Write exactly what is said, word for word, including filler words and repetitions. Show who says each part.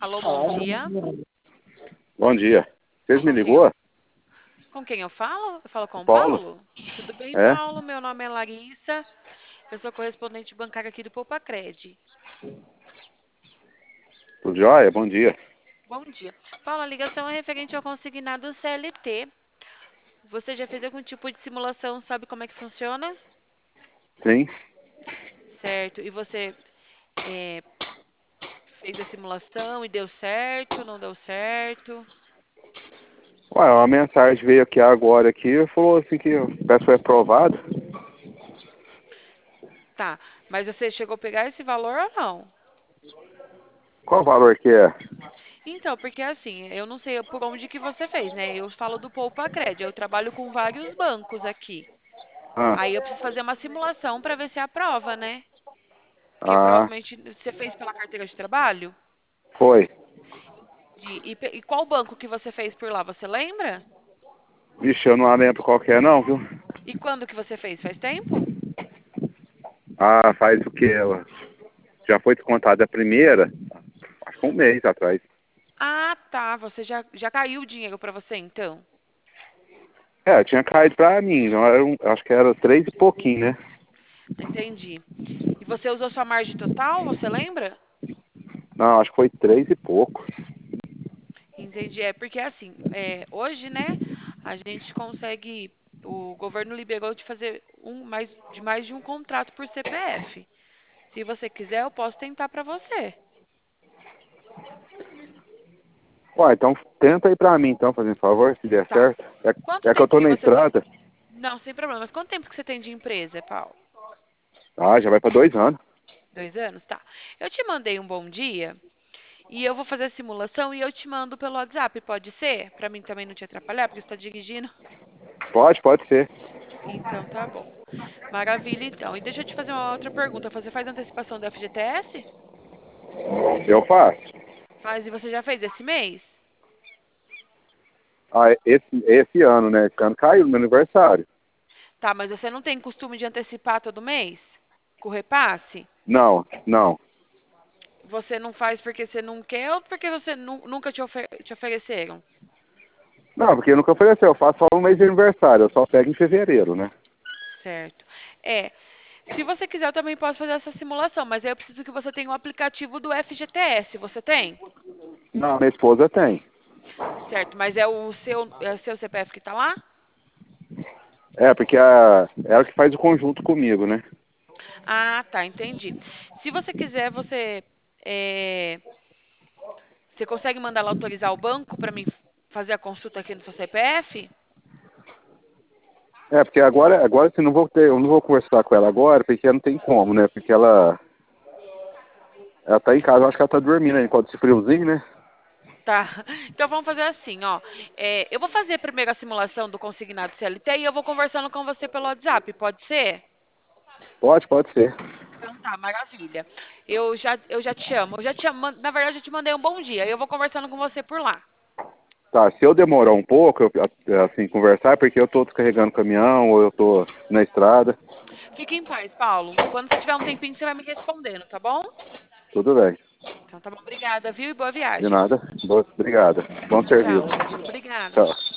Speaker 1: Alô, bom dia.
Speaker 2: Bom dia. Vocês me
Speaker 1: Com quem eu,
Speaker 2: ligou?
Speaker 1: com quem eu falo? Eu falo com
Speaker 2: O
Speaker 1: o
Speaker 2: Paulo?
Speaker 1: Paulo? Tudo bem,
Speaker 2: É?
Speaker 1: Paulo? Meu nome é Larissa. Eu sou correspondente bancária aqui do Poupacred.
Speaker 2: Tudo jóia? Bom dia.
Speaker 1: Bom dia. Paulo, a ligação é referente ao consignado C L T. Você já fez algum tipo de simulação, sabe como é que funciona?
Speaker 2: Sim.
Speaker 1: Certo. E você é, fez a simulação e deu certo, não deu certo?
Speaker 2: Ué, uma mensagem veio aqui agora aqui e falou assim que o peço foi aprovado.
Speaker 1: Tá. Mas você chegou a pegar esse valor ou não?
Speaker 2: Qual o valor que é?
Speaker 1: Então, porque assim, eu não sei por onde que você fez, né? Eu falo do Poupacred, eu trabalho com vários bancos aqui.
Speaker 2: Ah,
Speaker 1: Aí eu preciso fazer uma simulação para ver se aprova, né? Porque
Speaker 2: ah,
Speaker 1: provavelmente você fez pela carteira de trabalho.
Speaker 2: foi.
Speaker 1: De, e, pe- e qual banco que você fez por lá, você lembra?
Speaker 2: Vixe, eu não lembro qual que é não, viu?
Speaker 1: E quando que você fez? Faz tempo?
Speaker 2: Ah, faz o quê? Já foi descontada a primeira? Acho que um mês atrás.
Speaker 1: Ah, tá. Você já, já caiu o dinheiro para você, então?
Speaker 2: É, tinha caído pra mim. Não era um, acho que era três e pouquinho, né?
Speaker 1: Entendi. E você usou sua margem total, você lembra?
Speaker 2: Não, acho que foi três e pouco.
Speaker 1: Entendi. É porque assim, é, hoje, né, a gente consegue, o governo liberou de fazer um mais de mais de um contrato por C P F. Se você quiser, eu posso tentar para você.
Speaker 2: Ué, então tenta aí pra mim, então, fazendo favor, se der
Speaker 1: Tá.
Speaker 2: certo. É,
Speaker 1: Quanto
Speaker 2: é que eu
Speaker 1: tempo
Speaker 2: tô
Speaker 1: que
Speaker 2: na
Speaker 1: você tem?
Speaker 2: estrada.
Speaker 1: Não, sem problema. Mas quanto tempo que você tem de empresa, Paulo?
Speaker 2: Ah, já vai pra dois anos.
Speaker 1: Dois anos? Tá. Eu te mandei um bom dia e eu vou fazer a simulação e eu te mando pelo WhatsApp, pode ser? Para mim também não te atrapalhar, porque você está dirigindo.
Speaker 2: Pode, pode ser.
Speaker 1: Então tá bom. Maravilha, então. E deixa eu te fazer uma outra pergunta. Você faz antecipação do F G T S?
Speaker 2: Eu faço.
Speaker 1: Faz e você já fez esse mês?
Speaker 2: Ah, esse, esse ano, né? Esse ano caiu no meu aniversário.
Speaker 1: Tá, mas você não tem costume de antecipar todo mês? Com repasse?
Speaker 2: Não, não.
Speaker 1: Você não faz porque você não quer ou porque você nu- nunca te, ofe- te ofereceram?
Speaker 2: Não, porque nunca ofereceu. Eu faço só um mês de aniversário. Eu só pego em fevereiro, né?
Speaker 1: Certo. É, se você quiser, eu também posso fazer essa simulação, mas aí eu preciso que você tenha o aplicativo do F G T S. Você tem?
Speaker 2: Não, minha esposa tem.
Speaker 1: Certo, mas é o seu, é o seu C P F que está lá?
Speaker 2: É, porque a, ela que faz o conjunto comigo, né?
Speaker 1: Ah, tá, entendi. Se você quiser, você, é, você consegue mandar ela autorizar o banco para mim fazer a consulta aqui no seu C P F?
Speaker 2: É, porque agora, agora assim, não vou ter, eu não vou conversar com ela agora, porque não tem como, né? Porque ela, ela tá em casa, eu acho que ela tá dormindo aí, pode ser friozinho, né?
Speaker 1: Tá. Então vamos fazer assim, ó. É, eu vou fazer primeiro a simulação do consignado C L T e eu vou conversando com você pelo WhatsApp, pode ser?
Speaker 2: Pode, pode ser.
Speaker 1: Então tá, maravilha. Eu já, eu já te chamo. Eu já te chamo, na verdade, eu te mandei um bom dia. Eu vou conversando com você por lá.
Speaker 2: Tá, se eu demorar um pouco, eu, assim, conversar, é porque eu tô descarregando o caminhão, ou eu tô na estrada.
Speaker 1: Fique em paz, Paulo. Quando você tiver um tempinho, você vai me respondendo, tá bom?
Speaker 2: Tudo bem.
Speaker 1: Então tá bom. Obrigada, viu? E boa
Speaker 2: De
Speaker 1: viagem.
Speaker 2: nada. Boa, obrigada. Bom serviço.
Speaker 1: Tchau. Obrigada.
Speaker 2: Tchau.